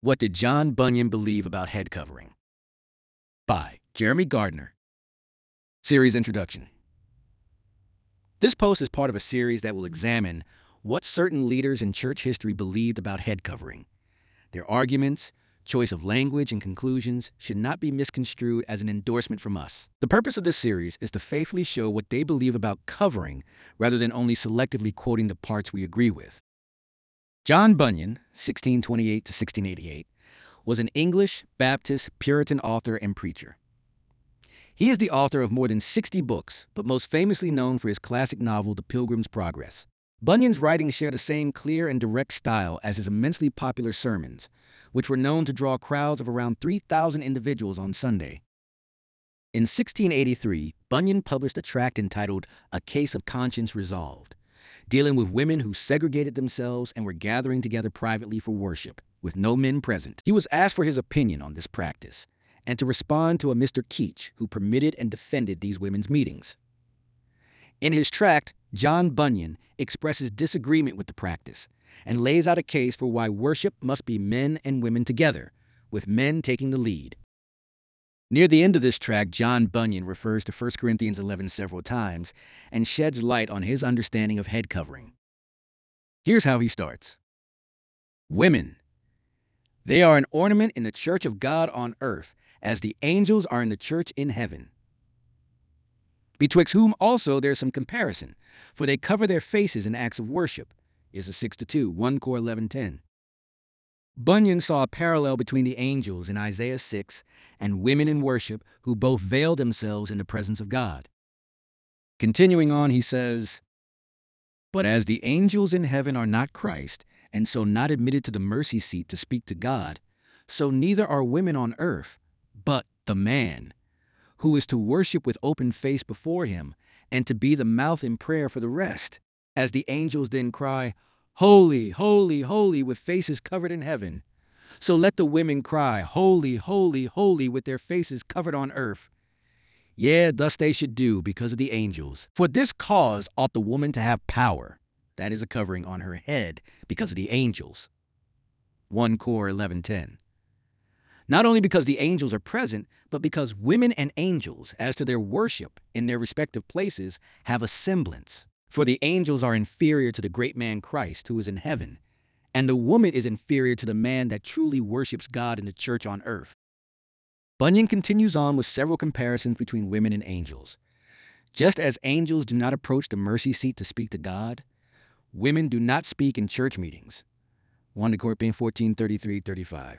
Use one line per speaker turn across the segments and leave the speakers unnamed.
What did John Bunyan believe about head covering? By Jeremy Gardner. Series Introduction. This post is part of a series that will examine what certain leaders in church history believed about head covering. Their arguments, choice of language, and conclusions should not be misconstrued as an endorsement from us. The purpose of this series is to faithfully show what they believe about covering rather than only selectively quoting the parts we agree with. John Bunyan, 1628 to 1688, was an English Baptist Puritan author and preacher. He is the author of more than 60 books, but most famously known for his classic novel, The Pilgrim's Progress. Bunyan's writings share the same clear and direct style as his immensely popular sermons, which were known to draw crowds of around 3,000 individuals on Sunday. In 1683, Bunyan published a tract entitled A Case of Conscience Resolved, dealing with women who segregated themselves and were gathering together privately for worship, with no men present. He was asked for his opinion on this practice, and to respond to a Mr. Keach, who permitted and defended these women's meetings. In his tract, John Bunyan expresses disagreement with the practice and lays out a case for why worship must be men and women together, with men taking the lead. Near the end of this tract, John Bunyan refers to 1 Corinthians 11 several times and sheds light on his understanding of head covering. Here's how he starts. Women. They are an ornament in the church of God on earth, as the angels are in the church in heaven. Betwixt whom also there is some comparison, for they cover their faces in acts of worship. Is a 6-2, 1 Cor 11:10. Bunyan saw a parallel between the angels in Isaiah 6 and women in worship who both veil themselves in the presence of God. Continuing on, he says, But as the angels in heaven are not Christ, and so not admitted to the mercy seat to speak to God, so neither are women on earth, but the man, who is to worship with open face before him, and to be the mouth in prayer for the rest. As the angels then cry, Holy, holy, holy, with faces covered in heaven, so let the women cry, Holy, holy, holy, with their faces covered on earth. Yeah, thus they should do because of the angels. For this cause ought the woman to have power, that is a covering on her head, because of the angels. 1 Cor 11:10. Not only because the angels are present, but because women and angels, as to their worship in their respective places, have a semblance. For the angels are inferior to the great man Christ, who is in heaven, and the woman is inferior to the man that truly worships God in the church on earth. Bunyan continues on with several comparisons between women and angels. Just as angels do not approach the mercy seat to speak to God, women do not speak in church meetings. 1 Corinthians 14:33-35.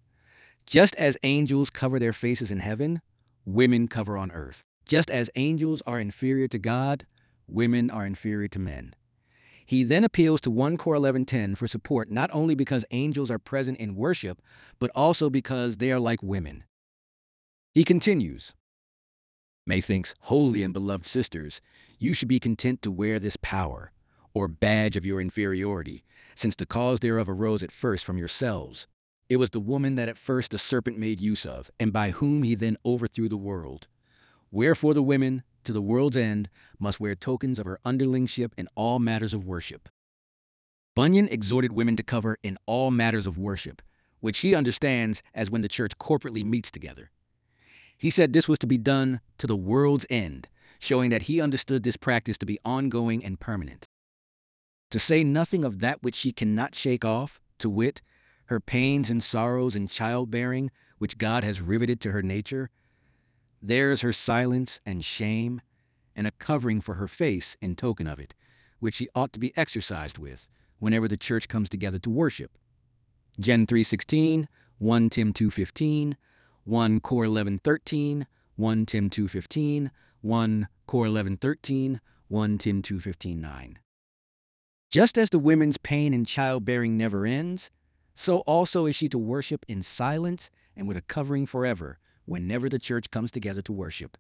Just as angels cover their faces in heaven, women cover on earth. Just as angels are inferior to God, women are inferior to men. He then appeals to 1 Cor 11:10 for support, not only because angels are present in worship, but also because they are like women. He continues, Methinks, holy and beloved sisters, you should be content to wear this power, or badge of your inferiority, since the cause thereof arose at first from yourselves. It was the woman that at first the serpent made use of, and by whom he then overthrew the world. Wherefore the women, to the world's end, must wear tokens of her underlingship in all matters of worship. Bunyan exhorted women to cover in all matters of worship, which he understands as when the church corporately meets together. He said this was to be done to the world's end, showing that he understood this practice to be ongoing and permanent. To say nothing of that which she cannot shake off, to wit, her pains and sorrows in childbearing, which God has riveted to her nature, there is her silence and shame, and a covering for her face in token of it, which she ought to be exercised with whenever the church comes together to worship. Gen 3:16, 1 Tim 2:15, 1 Cor 11:13, 1 Tim 2:15, 1 Cor 11:13, 1 Tim 2:15-9. Just as the women's pain in childbearing never ends, so also is she to worship in silence and with a covering forever, whenever the church comes together to worship.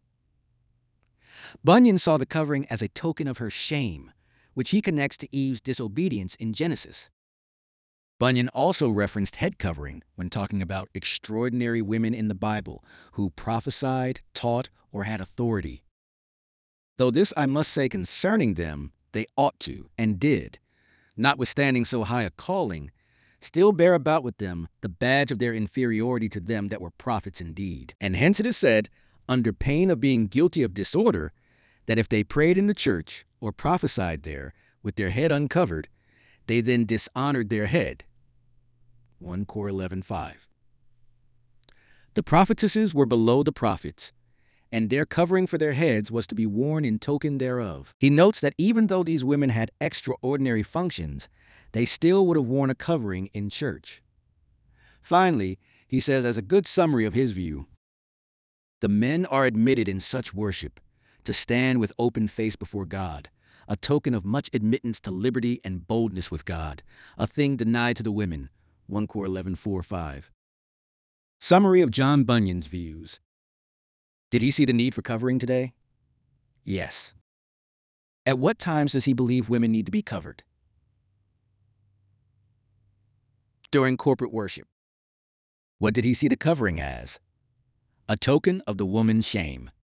Bunyan saw the covering as a token of her shame, which he connects to Eve's disobedience in Genesis. Bunyan also referenced head covering when talking about extraordinary women in the Bible who prophesied, taught, or had authority. Though this I must say concerning them, they ought to, and did, notwithstanding so high a calling, still bear about with them the badge of their inferiority to them that were prophets indeed. And hence it is said, under pain of being guilty of disorder, that if they prayed in the church or prophesied there with their head uncovered, they then dishonored their head. 1 Cor 11:5. The prophetesses were below the prophets, and their covering for their heads was to be worn in token thereof. He notes that even though these women had extraordinary functions, they still would have worn a covering in church. Finally, he says as a good summary of his view, the men are admitted in such worship to stand with open face before God, a token of much admittance to liberty and boldness with God, a thing denied to the women. 1 Cor 11:4-5. Summary of John Bunyan's views. Did he see the need for covering today? Yes. At what times does he believe women need to be covered? During corporate worship. What did he see the covering as? A token of the woman's shame.